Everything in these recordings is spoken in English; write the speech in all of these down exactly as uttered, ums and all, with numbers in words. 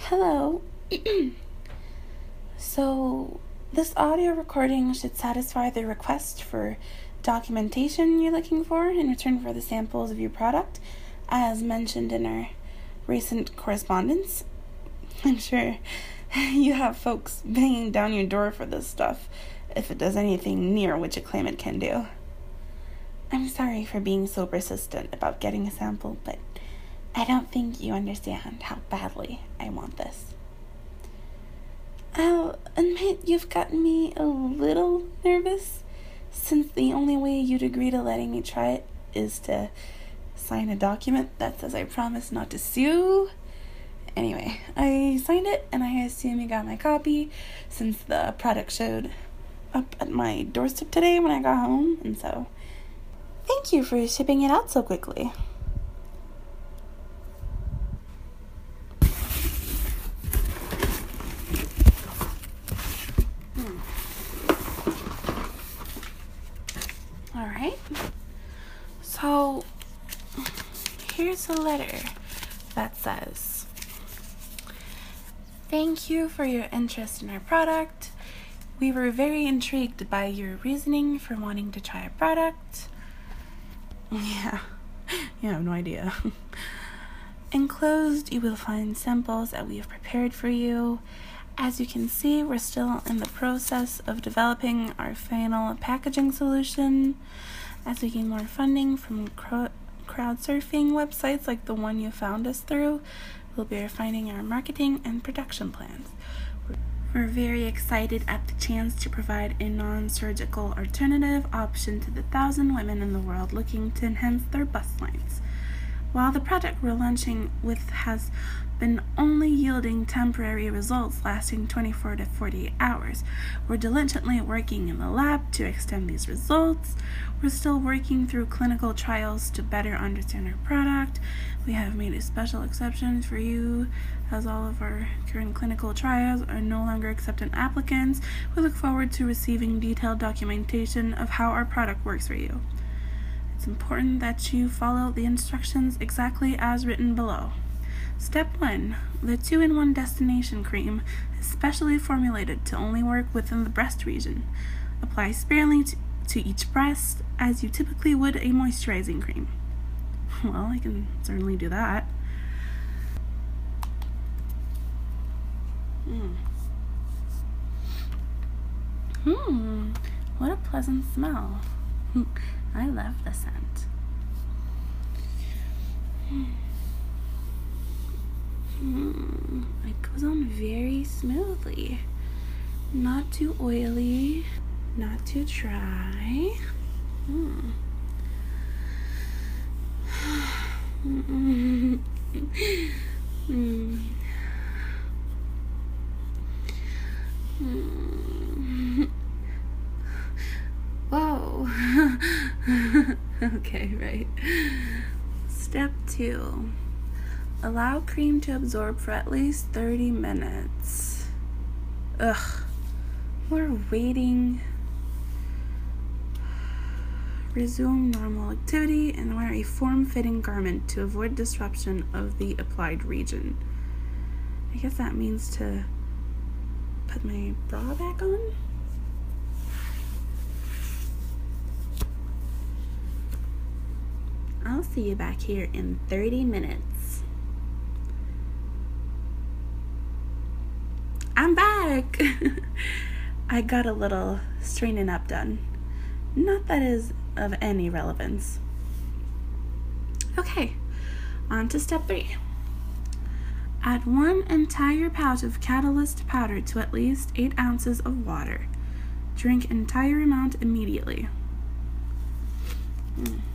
Hello. So, this audio recording should satisfy the request for documentation you're looking for in return for the samples of your product, as mentioned in our recent correspondence. I'm sure you have folks banging down your door for this stuff if it does anything near what you claim it can do. I'm sorry for being so persistent about getting a sample, but I don't think you understand how badly I want this. I'll admit you've gotten me a little nervous, since the only way you'd agree to letting me try it is to sign a document that says I promise not to sue. Anyway, I signed it, and I assume you got my copy, since the product showed up at my doorstep today when I got home, and so thank you for shipping it out so quickly. Alright, so here's a letter that says, "Thank you for your interest in our product. We were very intrigued by your reasoning for wanting to try our product." Yeah, you have no idea. Enclosed, you will find samples that we have prepared for you. As you can see, we're still in the process of developing our final packaging solution. As we gain more funding from crowd surfing websites like the one you found us through, we'll be refining our marketing and production plans. We're very excited at the chance to provide a non-surgical alternative option to the thousand women in the world looking to enhance their bust lines. While the project we're launching with has been only yielding temporary results lasting twenty-four to forty-eight hours, we're diligently working in the lab to extend these results. We're still working through clinical trials to better understand our product. We have made a special exception for you, as all of our current clinical trials are no longer accepting applicants. We look forward to receiving detailed documentation of how our product works for you. It's important that you follow the instructions exactly as written below. Step one. The two in one destination cream is specially formulated to only work within the breast region. Apply sparingly to, to each breast, as you typically would a moisturizing cream. Well, I can certainly do that. Hmm. Hmm. What a pleasant smell. I love the scent. Mm, it goes on very smoothly. Not too oily, not too dry. Mm. Mm. Mm. Mm. Whoa. Okay, right. Step two. Allow cream to absorb for at least thirty minutes. Ugh. We're waiting. Resume normal activity and wear a form-fitting garment to avoid disruption of the applied region. I guess that means to put my bra back on? I'll see you back here in thirty minutes. I'm back! I got a little straightening up done. Not that is of any relevance. Okay, on to step three. Add one entire pouch of catalyst powder to at least eight ounces of water. Drink entire amount immediately. Mm.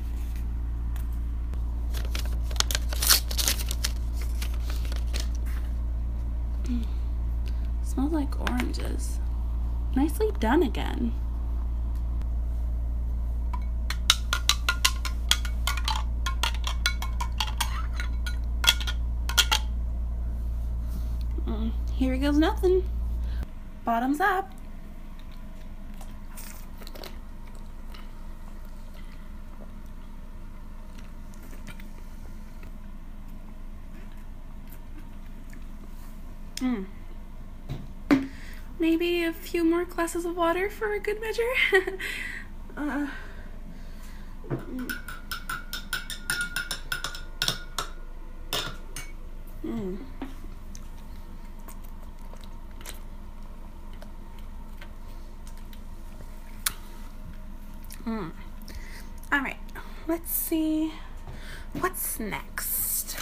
Mm. Smells like oranges. Nicely done again. Mm. Here goes nothing. Bottoms up. Mm. Maybe a few more glasses of water for a good measure. uh, mm. Mm. Mm. All right, let's see what's next.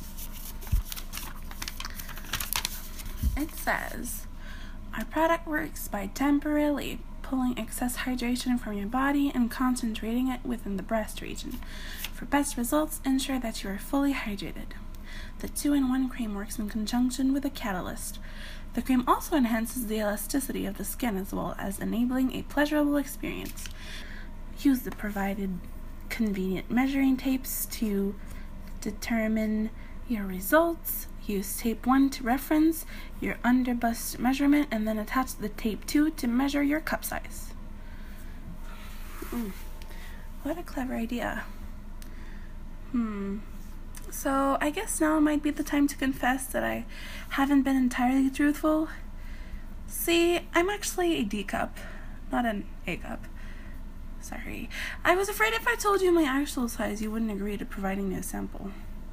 It says, our product works by temporarily pulling excess hydration from your body and concentrating it within the breast region. For best results, ensure that you are fully hydrated. The two in one cream works in conjunction with a catalyst. The cream also enhances the elasticity of the skin as well as enabling a pleasurable experience. Use the provided convenient measuring tapes to determine your results. Use tape one to reference your underbust measurement and then attach the tape two to measure your cup size. Mm. What a clever idea. Hmm. So I guess now might be the time to confess that I haven't been entirely truthful. See, I'm actually a D cup, not an A cup. Sorry. I was afraid if I told you my actual size, you wouldn't agree to providing me a sample.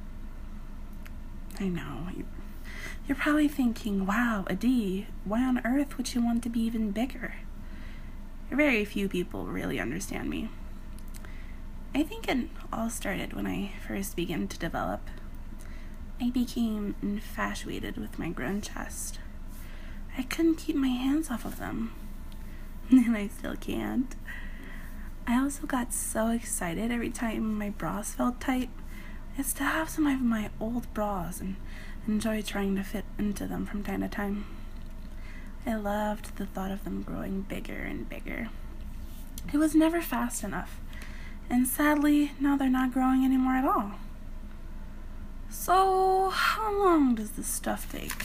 I know. You're probably thinking, wow, a D. Why on earth would you want to be even bigger? Very few people really understand me. I think it all started when I first began to develop. I became infatuated with my grown chest. I couldn't keep my hands off of them. And I still can't. I also got so excited every time my bras felt tight. I still have some of my old bras and enjoy trying to fit into them from time to time. I loved the thought of them growing bigger and bigger. It was never fast enough, and sadly, now they're not growing anymore at all. So, how long does this stuff take?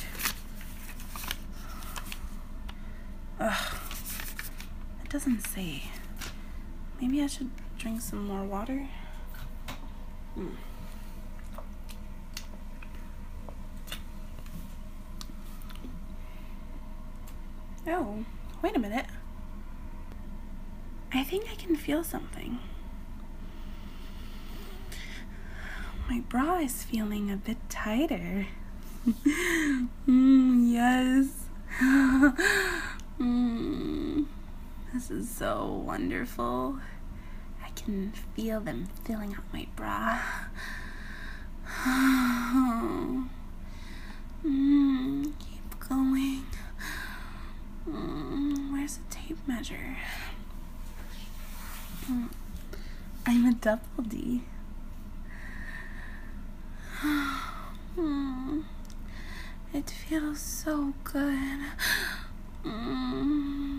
Ugh, it doesn't say. Maybe I should drink some more water. Mm. Oh, wait a minute. I think I can feel something. My bra is feeling a bit tighter. mm, yes. mm. This is so wonderful. I can feel them filling up my bra. mm, keep going. Mm, where's the tape measure? Mm, I'm a double D. mm, it feels so good. Mm.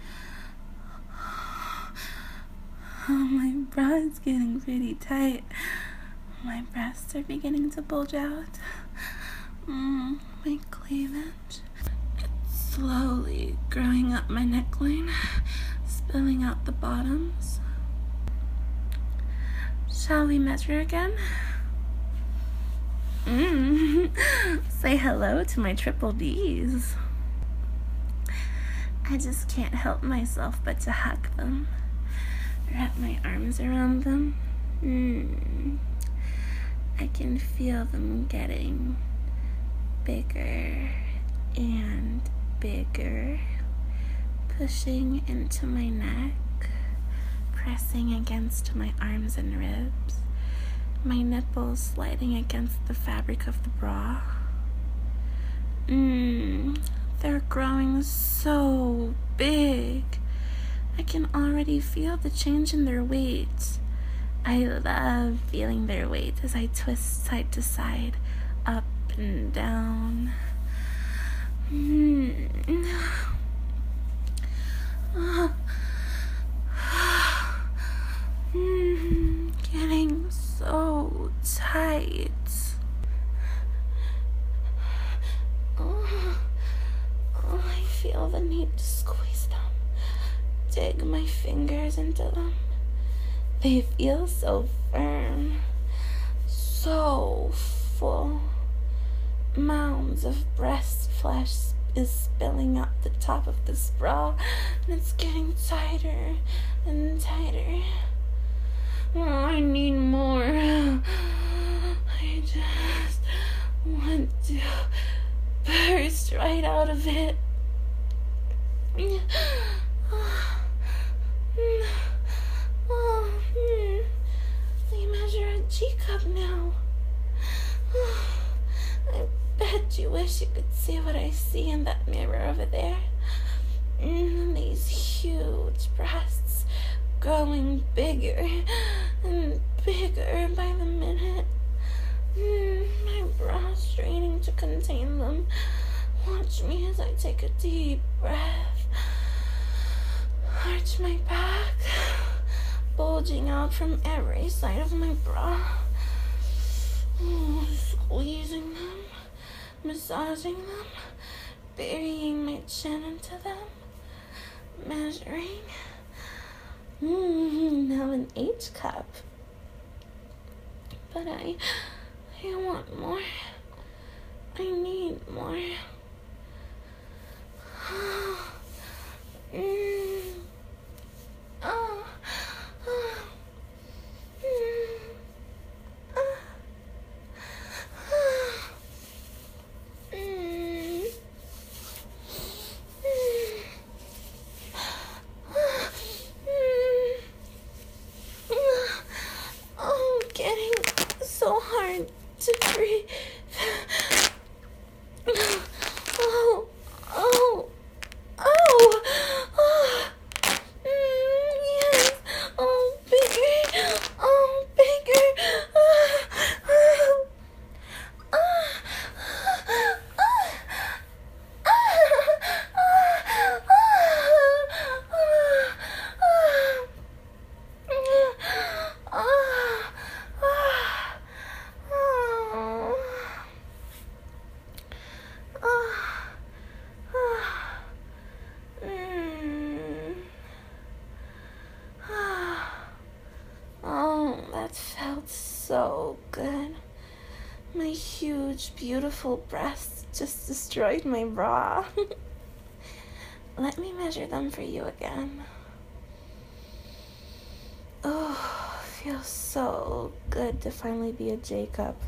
Oh, my bra is getting pretty tight. My breasts are beginning to bulge out. Mm, my cleavage. It's slowly growing up my neckline, spilling out the bottoms. Shall we measure again? Mm. Say hello to my triple D's. I just can't help myself but to hug them. Wrap my arms around them. Mm. I can feel them getting bigger and bigger, pushing into my neck, pressing against my arms and ribs, my nipples sliding against the fabric of the bra. Mmm, they're growing so big. I can already feel the change in their weight. I love feeling their weight as I twist side to side, up and down. Mm. Oh. mm. Getting so tight. Oh. Oh, I feel the need to squeeze them. Dig my fingers into them. They feel so firm, so full. mounds of breast flesh is spilling out the top of this bra, and it's getting tighter and tighter. Oh, I need more. I just want to burst right out of it. They measure a G cup now. I bet you wish you could see what I see in that mirror over there. Mm, these huge breasts growing bigger and bigger by the minute. Mm, my bra straining to contain them. Watch me as I take a deep breath. Arch my back, bulging out from every side of my bra. Oh, squeezing them, massaging them, burying my chin into them, measuring. Mm, now an H cup. But I, I want more. I need more. mm. Oh. Oh. Mm. Oh. Mm. Oh, getting so hard to breathe. Oh, oh, oh, oh, mm, yes, oh, bigger, oh, bigger, oh, oh, oh, that felt so good. My huge, beautiful breasts just destroyed my bra. Let me measure them for you again. Oh, feels so good to finally be a J cup.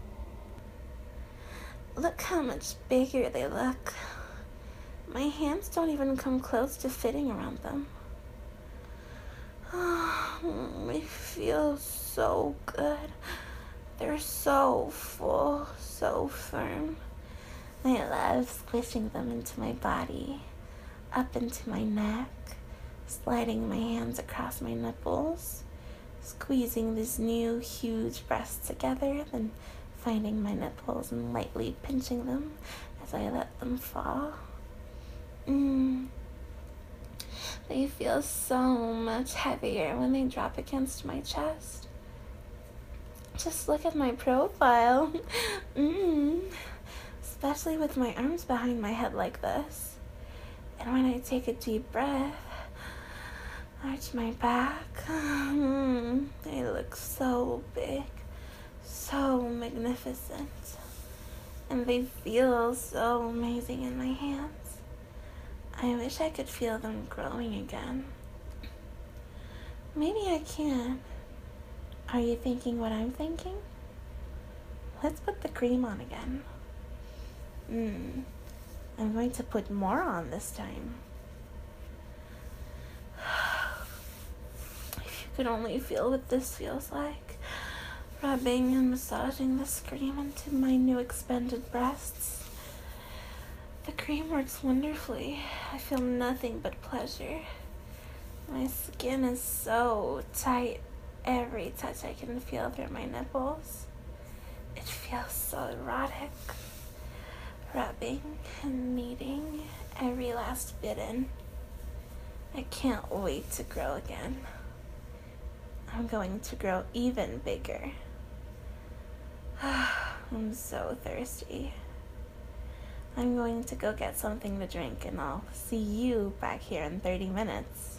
Look how much bigger they look. My hands don't even come close to fitting around them. Oh, they feel so good. They're so full, so firm. I love squishing them into my body, up into my neck, sliding my hands across my nipples, squeezing these new huge breasts together, then finding my nipples and lightly pinching them as I let them fall. Mm. They feel so much heavier when they drop against my chest. Just look at my profile. Mm. Especially with my arms behind my head like this. And when I take a deep breath, arch my back, mm, they look so big, so magnificent. And they feel so amazing in my hands. I wish I could feel them growing again. Maybe I can. Are you thinking what I'm thinking? Let's put the cream on again. Mm, I'm going to put more on this time. If you could only feel what this feels like. Rubbing and massaging this cream into my new expanded breasts. The cream works wonderfully. I feel nothing but pleasure. My skin is so tight. Every touch I can feel through my nipples. It feels so erotic. Rubbing and kneading every last bit in. I can't wait to grow again. I'm going to grow even bigger. I'm so thirsty. I'm going to go get something to drink and I'll see you back here in thirty minutes.